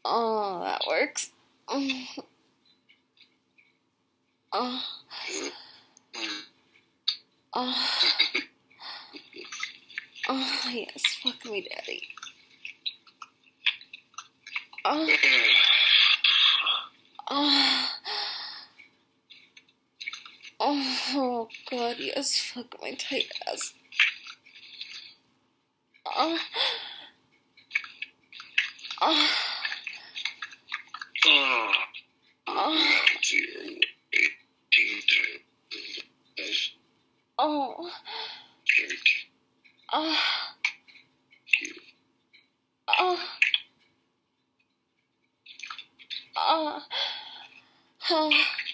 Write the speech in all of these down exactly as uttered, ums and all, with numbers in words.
Oh, that works. Oh. Oh. Oh. Oh, yes, fuck me, Daddy. Oh. Oh. Oh, God, yes, fuck my tight ass. Oh. Oh. Oh. Oh. Oh. Oh. Oh. Oh.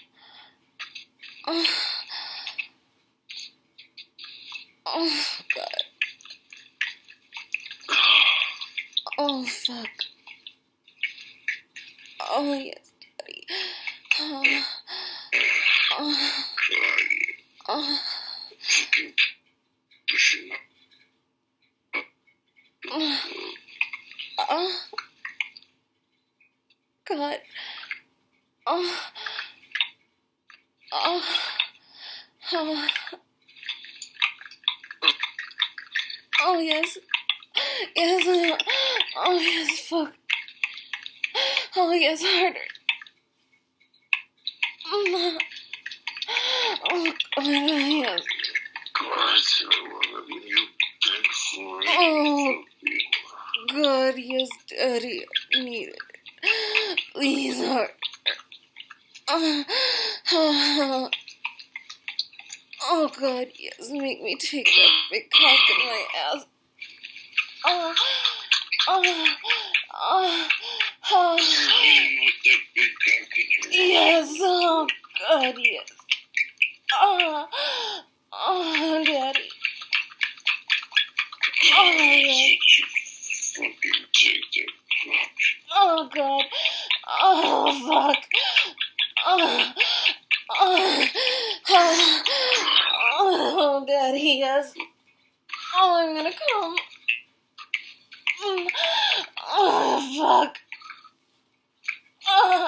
Oh. Oh, God. Oh, fuck. Oh, yes, Daddy. Oh. Oh. Oh. Oh. God. Oh. Oh. Oh. Oh, yes. Yes. Oh, yes, fuck. Oh, yes, harder. Oh, God, yes. Oh, God, yes, Daddy. I need it. Please, harder. Oh, oh, oh, God, yes. Make me take that big cock in my ass. Oh, oh, oh, oh. Yes, oh, God, yes. Oh, oh, Daddy. Oh, yes. Oh, God. Oh, fuck. Oh, oh, oh, oh, Daddy, yes. Oh, I'm gonna come. Oh, fuck. Oh,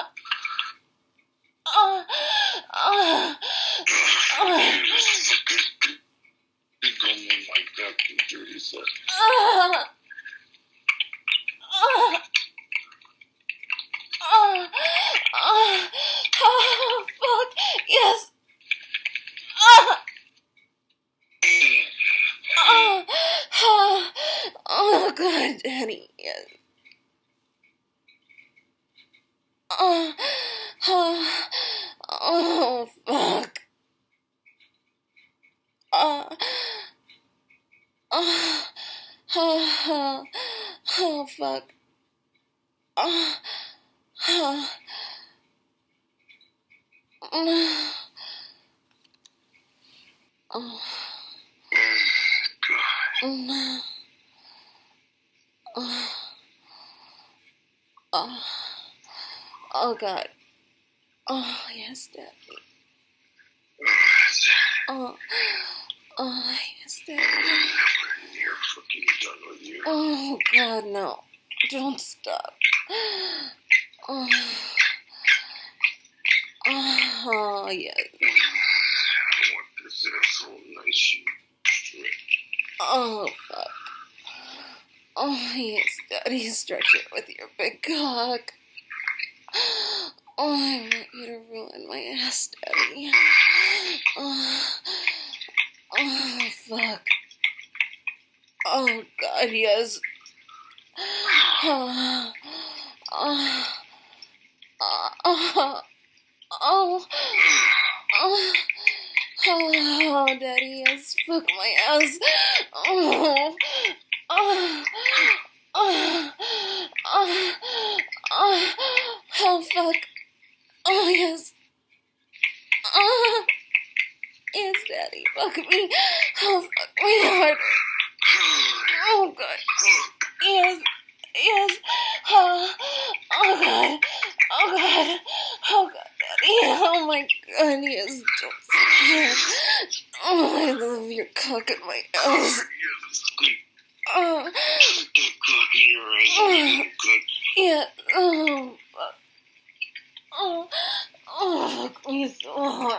oh, oh, oh. Oh, oh, oh, oh, oh, fuck, yes. Oh, oh, oh, oh, God, Daddy, yes. Oh, oh, oh, fuck. Oh, oh, oh, oh, fuck. Oh, oh, oh, oh, oh, oh, oh, God. Oh, yes, Daddy. Oh, oh, yes, Daddy. Oh, God, no. Don't stop. Oh, oh, yes. Oh, fuck. Oh, yes, Daddy, stretch it with your big cock. Oh, I want you to ruin my ass, Daddy. Oh, oh, fuck. Oh, God, yes. Oh, oh, oh, oh, oh, oh, Daddy, yes, fuck my ass. Oh, oh, oh, oh, oh, oh, fuck. Oh, yes. Oh, yes, Daddy, fuck me. Oh, fuck me hard. Oh, God. Yes, yes. Oh, oh, God. Oh, God. Oh, God, Daddy. Oh, my God, yes. Don't sit here. Oh, I love your cock in my ass. Oh. Oh. Yeah. Oh, fuck. Oh, oh, fuck me so hard.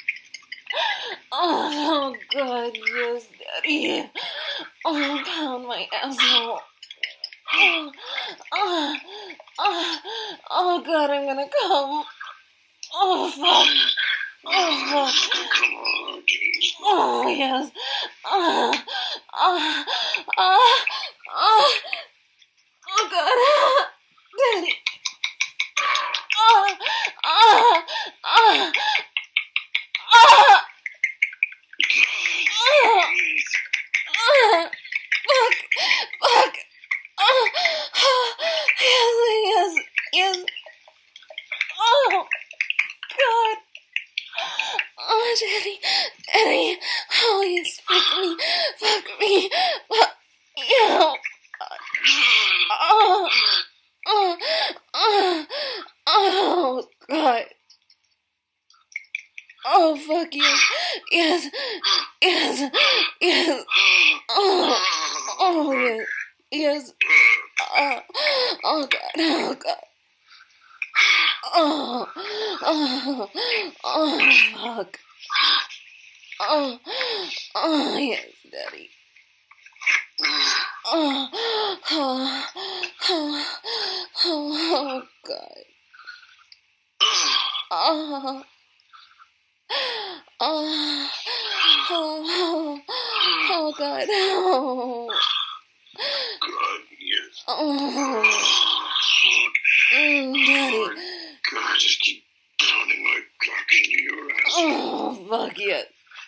Oh, God, yes, Daddy. Oh, pound my asshole. Oh, oh, oh, oh, God, I'm gonna come. Oh, fuck. Oh, fuck. Oh, yes. Oh, oh, oh, oh, oh, God. Daddy. Oh, oh, oh, oh. Oh, fuck, fuck. Oh, oh, yes, yes, yes. Oh, God. Oh, Daddy, Daddy. Oh, yes, fuck me, fuck me. Fuck, you know. Oh, oh, oh, oh, God. Oh, fuck yes, yes, yes, yes. Oh, oh, yes, yes. Oh, oh, God, oh, God. Oh, oh, oh, fuck. Oh, oh, yes, Daddy. Oh, oh, oh, oh, oh, God. Oh, oh, oh, oh, God. Oh, God, yes. oh, mm, Daddy. God, just keep pounding my cock into your ass. Oh, fuck yes.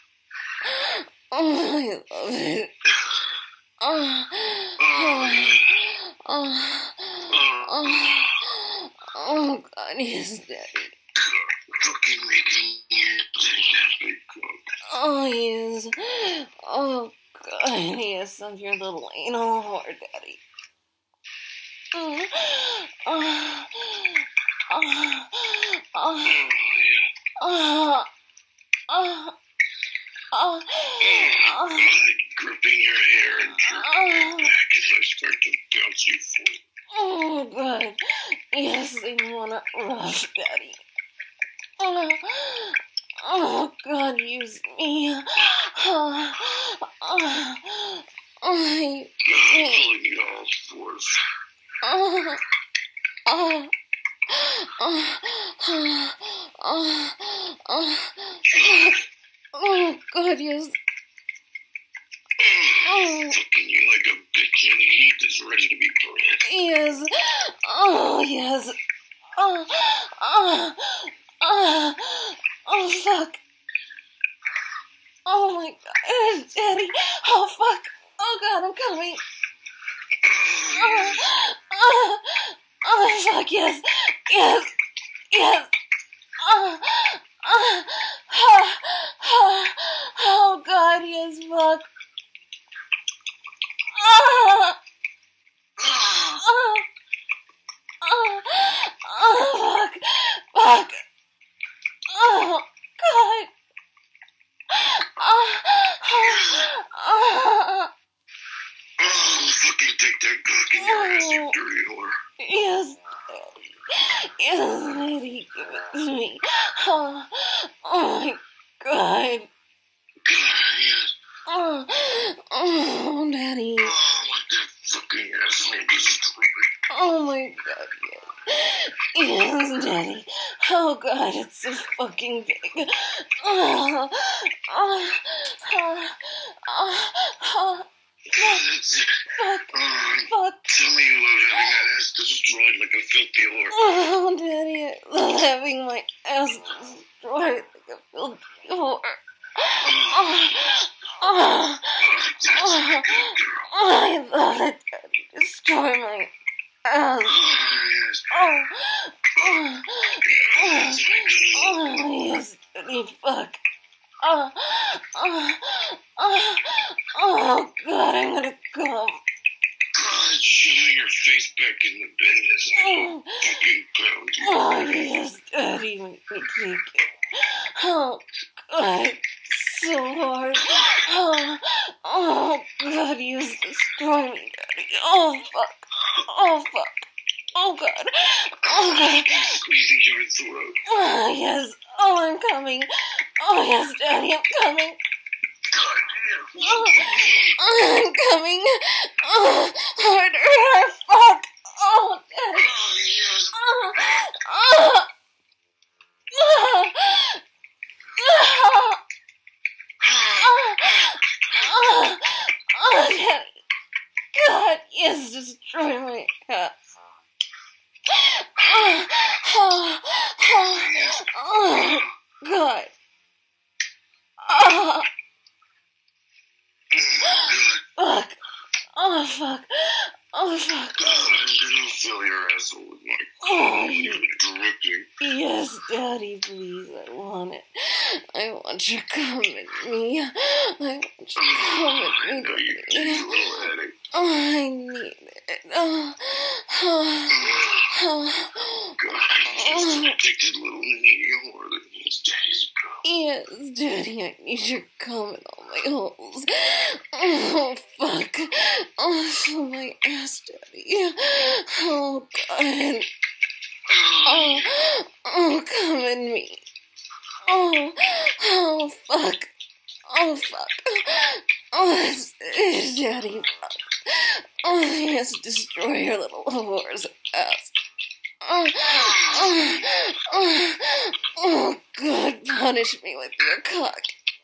Oh, I love it. Oh, oh, oh, oh, oh, God, yes, Daddy. Fucking making you take that cock. Oh, yes. Oh, God, yes, of your little anal whore, Daddy. Mm. Oh, oh, oh, oh, oh, oh, oh, gripping your hair and jerking your back as I start to bounce you forward. oh, God. Yes, I wanna rush, Daddy. Oh, oh, God, use me. Oh, oh, oh, you, Pulling you all fours. oh, oh, oh, oh, oh, oh, oh, God, yes. Oh, fucking you like a bitch in heat that's ready to be bred. Yes. Oh, yes. Oh, oh, oh, oh, fuck. Oh, my God. Daddy. Oh, fuck. Oh, God, I'm coming. Oh, oh, oh, fuck, yes. Yes. Yes. Oh, oh, oh, oh, oh, God, yes, fuck. Oh, oh, oh, oh, fuck, fuck. Oh, God. Oh, oh, oh, Oh, fucking take that cock in your ass, you dirty whore. yes, Daddy. Yes, Daddy, give it to me. Oh, oh, my God. God, yes. Oh, oh, Daddy. Oh, let that fucking asshole destroy. Oh, my God, yes. Yes, Daddy. Oh, God, it's so fucking big. Oh, oh, oh, oh, oh. God, that's it. Fuck, Oh, fuck. tell me you love having that ass destroyed like a filthy whore. Oh, Daddy, I love having my ass destroyed like a filthy whore. Oh, oh, oh, oh, I love it, Daddy. Destroy my ass. Oh, yes. Oh, oh, oh, oh, yes, Daddy, fuck. Oh, oh, oh, oh, God, I'm gonna come. God, shove your face back in the bed as I fucking pound you. Oh, yes, Daddy, make me take it. Oh, God, so hard. Oh, oh, God, you destroy me, Daddy. Oh, fuck. Oh, fuck. Oh, God. Oh, God. Squeezing your throat. Oh, yes. Oh, I'm coming. Oh, yes, Daddy, I'm coming. Oh, oh, I'm coming. Oh, harder. Fuck. Oh, Daddy. Oh, yes. Oh, oh. Oh, oh, oh, oh, oh, Daddy. God, yes, destroy my ass. Oh, oh, oh, oh, God. Oh, fuck. Oh, fuck. Oh, fuck. I'm gonna fill your asshole with my Oh, cum. You're dripping. yes, Daddy, please. I want it. I want you to come at me. I want you to come I at me, know you do, Daddy. you little headache. Oh, I need it. Oh, oh, oh, God, he's an addicted little needy whore that needs daddy's cum. yes, Daddy, I need your cum in all my holes. Oh, fuck. Oh, fill my ass, Daddy. Oh, God. Oh, oh, come in me. Oh, oh, fuck. Oh, fuck. Oh, it's, it's Daddy, fuck. Oh, yes, destroy your little whore's ass. Oh, oh, oh, oh, God, punish me with your cock.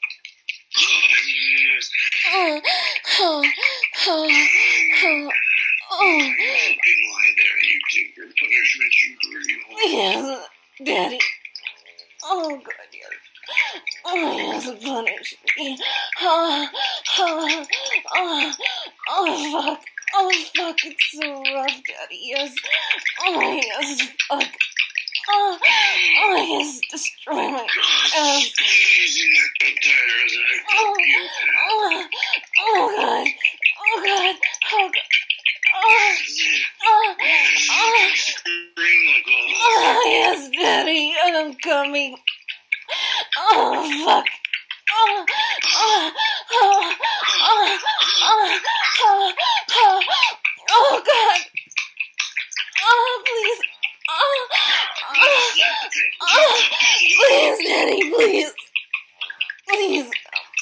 Oh, yes. Oh, oh, oh, oh, oh. You can lie there, you take your punishment, you dirty whore. Yes, Daddy. Oh, God, yes. Oh, yes, punish me. Oh, oh, oh, oh, fuck. Oh, fuck, it's so rough, Daddy, yes. Oh, yes, fuck. Oh, oh, yes, destroy my God, ass. squeezing at the tires, I Oh, fuck you. oh, oh, God. Oh, God. Oh, God. Oh, oh, oh, Scream like a oh, yes, Daddy, I'm coming. Oh, fuck. Oh, oh, oh, oh, oh, oh, oh, oh, God. Oh, please. Oh, oh, oh, please, Daddy, please. Please.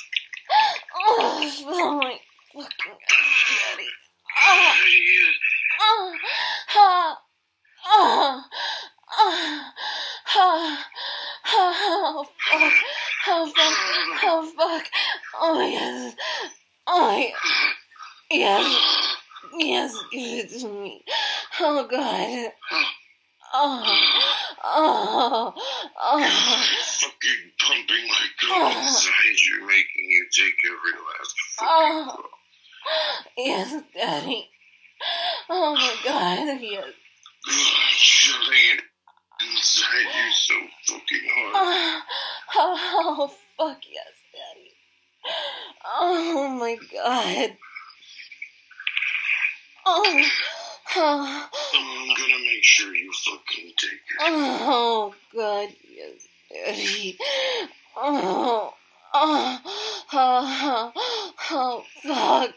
Oh, oh my fucking God, Daddy. Oh, oh, oh, oh, oh, oh, oh, fuck. Oh, fuck. Oh, fuck. Oh, yes. Oh, yes. Yes. Yes, give it to me. Oh, God. Oh, oh, oh. Fucking pumping my cum inside you, making you take every last fucking Oh. drop. Yes, Daddy. Oh, my God, yes. Shoving it inside you so fucking hard. Oh, oh, fuck yes, Daddy. Oh, my God. Oh, oh, I'm gonna make sure you fucking take it. oh, God, yes, Daddy. Oh, oh, oh, oh, fuck.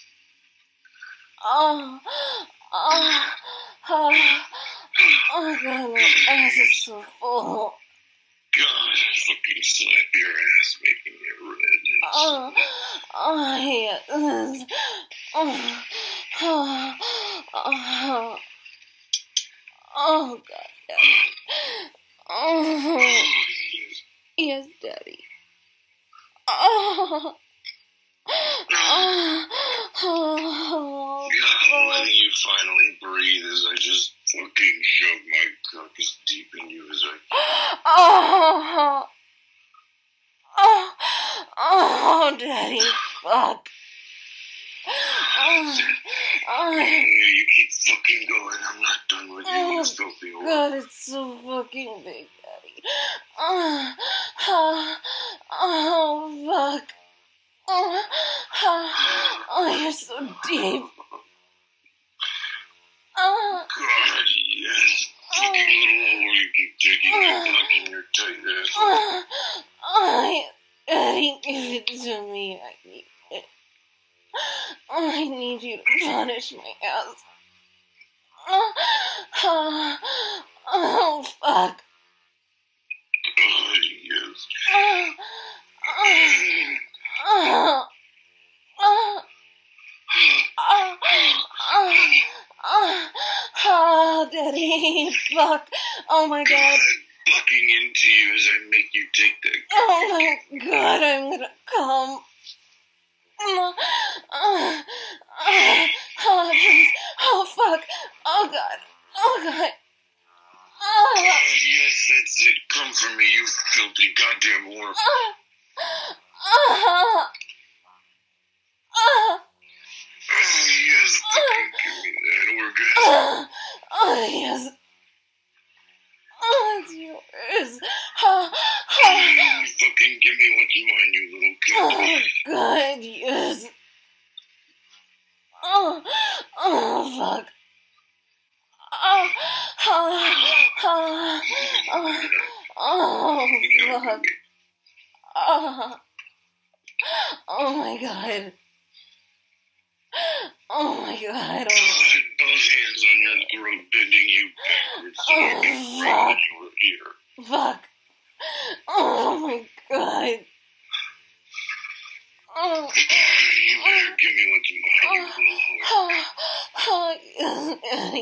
Oh, oh, oh, oh, God, my ass is so full. God, I fucking slap your ass, making it red. Oh, oh, yes. Oh, oh, oh, oh, God, Daddy. Oh, Oh, yes. yes, Daddy. Oh, oh, oh, God, letting you finally breathe as I just fucking shove my cock as deep in you as I oh, oh, oh, Daddy, fuck. Oh, oh, Yeah, you keep fucking going. I'm not done with you, Oh, you filthy whore. God, it's so fucking big, Daddy. Oh, oh, oh, fuck. Oh, oh, oh, you're so deep. Oh, God, yes. Fucking little whore, you keep taking your cock in your tight ass. oh, oh, Daddy, give it to me. I need it. I need you to punish my ass. Oh, oh fuck. Oh, yes. Oh, oh, oh, oh, oh, oh, oh, Daddy, fuck. Oh my god. God, bucking into you as I make you take that. Oh my god, I'm gonna come. Oh, oh, oh, oh, please. Oh, fuck. Oh, God. Oh, God. Oh, Oh, yes, that's it. Come for me, you filthy goddamn whore. oh, oh, oh, Oh, yes, fucking give me that orgasm. oh, oh, yes. Oh, it's yours. Oh, oh, Fucking give me what's mine, you little oh, cunt. God, yes. Oh, oh, fuck. Oh, oh, oh, oh, oh, fuck. Oh, oh my god. Oh my god. I had both hands on your throat, bending you backwards so I Oh, could bring fuck. that you were here. Fuck. Oh my god. Oh, You better give me what's mine, you little whore. oh, oh,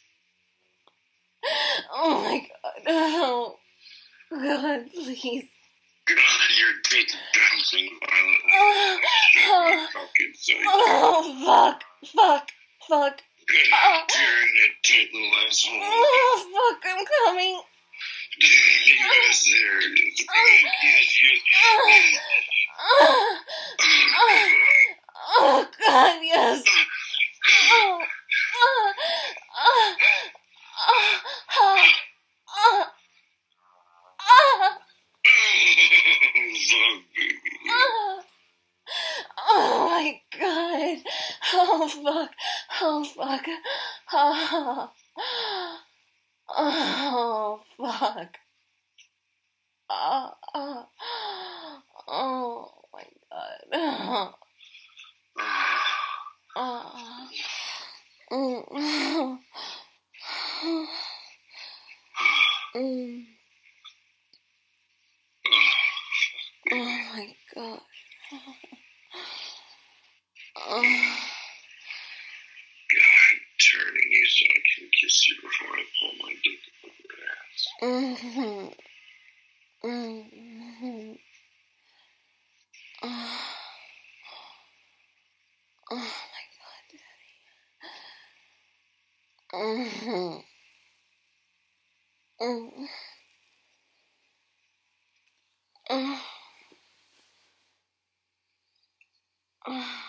oh my god. Oh, God, please. God, your tits bouncing violently. Oh, oh, Fucking sight. oh, fuck. Fuck. Fuck. Oh. Tearing that tight little asshole. Oh, fuck, I'm coming. Yes, there it is. Yes, yes. Oh, oh, oh, God, yes. Oh, oh, oh, oh, oh, oh, oh, oh, oh, my God. Oh, fuck. Oh, fuck. Oh, oh, fuck. Oh, oh, oh, my God. Oh, oh, mm, mm. Oh my god. Oh, God, turning you so I can kiss you before I pull my dick up your ass. mm-hmm. Mm-hmm. Oh, oh my god, Daddy. Mm-hmm. Mm-hmm. Oh. Oh.